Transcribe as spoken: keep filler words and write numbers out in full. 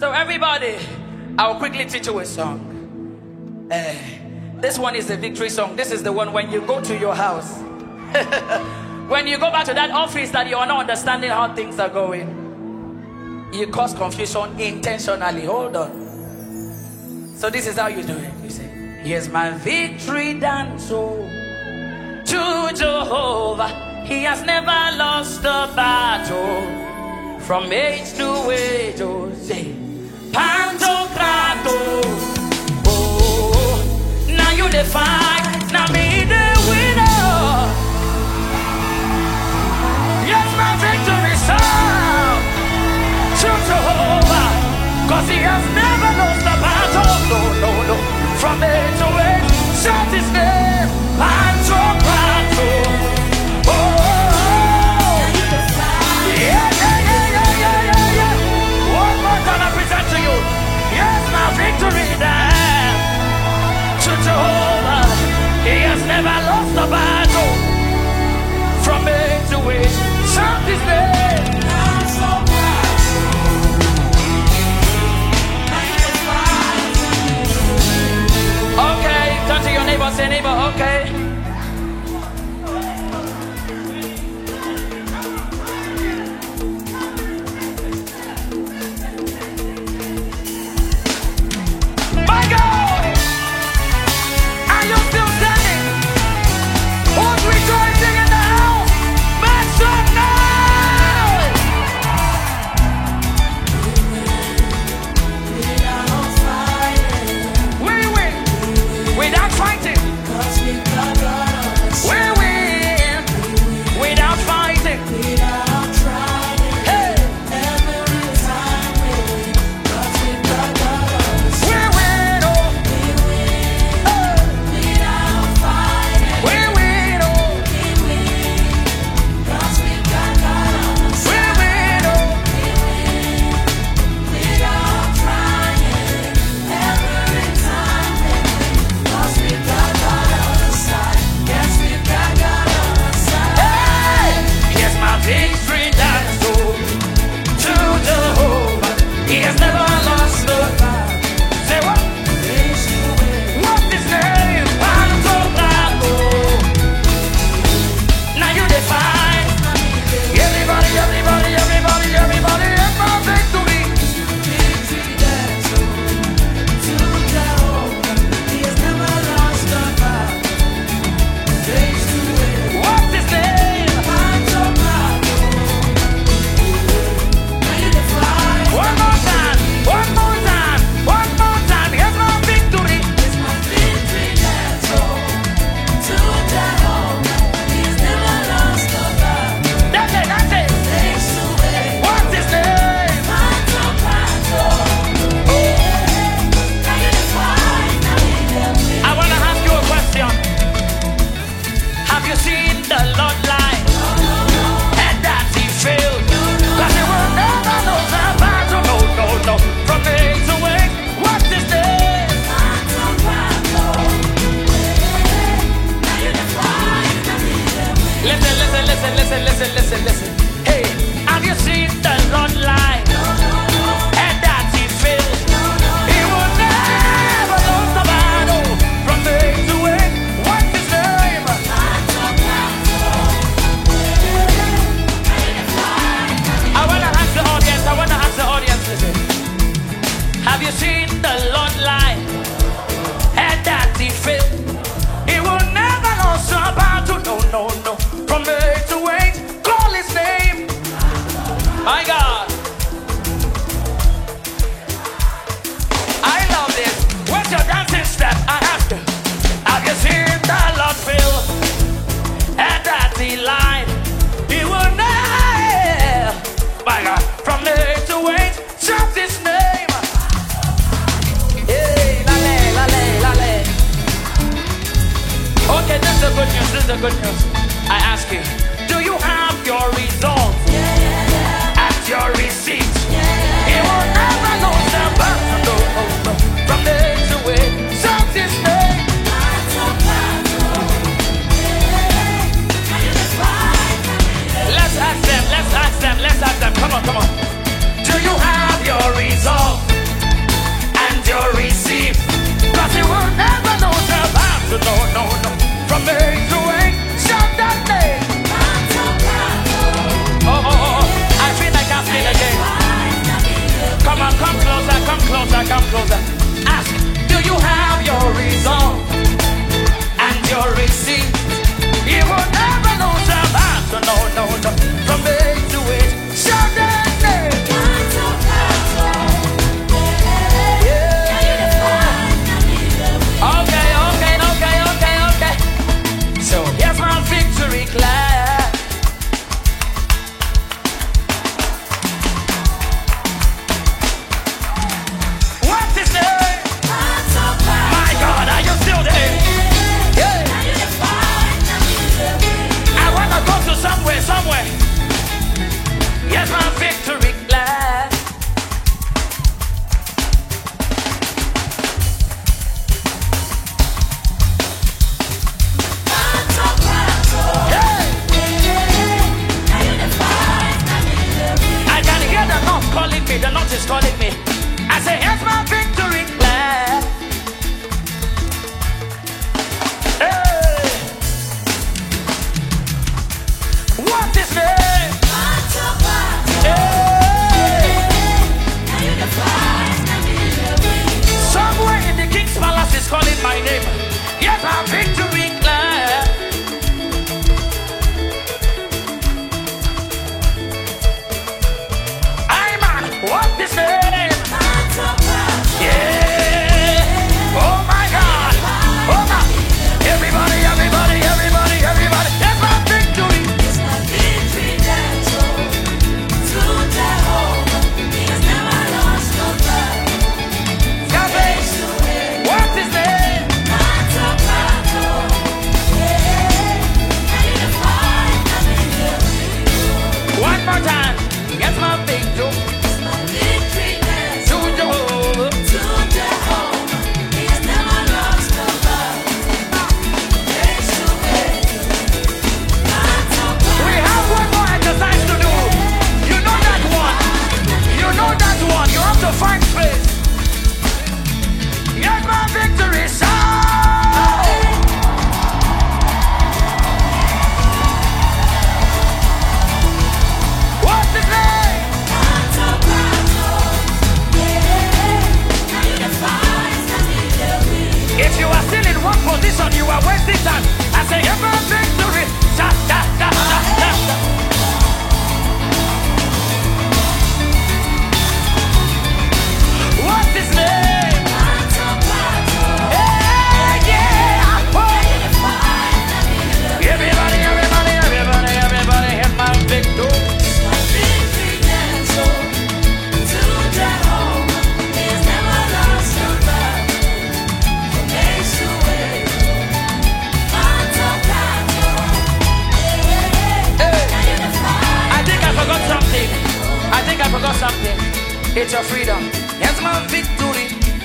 So everybody, I will quickly teach you a song. Uh, this one is a victory song. This is the one when you go to your house. When you go back to that office that you are not understanding how things are going, you cause confusion intentionally. Hold on. So this is how you do it. You say, here's my victory dance, oh, to Jehovah. He has never lost a battle. From age to age, oh, say, Pantocrator. Oh, now you the fight, now me the winner. Yes, my victory song to Jehovah, cause he has never lost a battle. No, no, no. From age to age, shout his name, Pantocrator. Oh, yeah, yeah, yeah, yeah, yeah, yeah, yeah. One more time I present to you. Yes, my victory dance to Jehovah. He has never lost a battle. From age to age, shout his name. I'm so proud. Okay, turn to your neighbor, say neighbor, okay. My God! Are you still standing? Who's rejoicing in the house? Make some noise! We win without fighting. We win without fighting. Hey! We win, oh! Hey! We win, oh! We win, oh! Hey! Here's my victory dance, oh, to Jehovah. He has never lost the battle. Say what? What's his name? Pantocrator. Now you define. Everybody, everybody, everybody, everybody, it's my victory. What's his name? One more time, one more time, one more time. Here's my victory. That's it, that's it. What's his name? I want to ask you a question. Have you seen the Lord line? And that he failed. Cause he will never lose a battle. No, no, no. From age to age. What's his name? Listen, listen, listen, listen, listen, listen, listen. Hey, have you seen the Lord line? And that he failed. He will never lose the battle. From age to age. What's his name? I wanna ask the audience, I wanna ask the audience, listen. Have you seen the Lord line? And that he failed. He will never lose a battle. No, no, no. From age to age, call his name. My God. I love this. What's your dancing step? I ask you. Have you seen the Lord fail? And that he lied. He will never. My God. From age to age, shout his name. Hey, lale, lale, lale. Okay, this is the good news. This is the good news. I ask you, do you have your results at your receipt? He will never lose the battle. No, no, no. From age to age, shout his name. Let's ask them. Let's ask them. Let's ask them. Come on, come on. Do you have your results? is calling me. I say, here's my victory plan. Hey. What is name? Hey. Somewhere in the king's palace is calling my name. Here's my victory plan. I'm on. What is name? It's your freedom. Yes, my victory.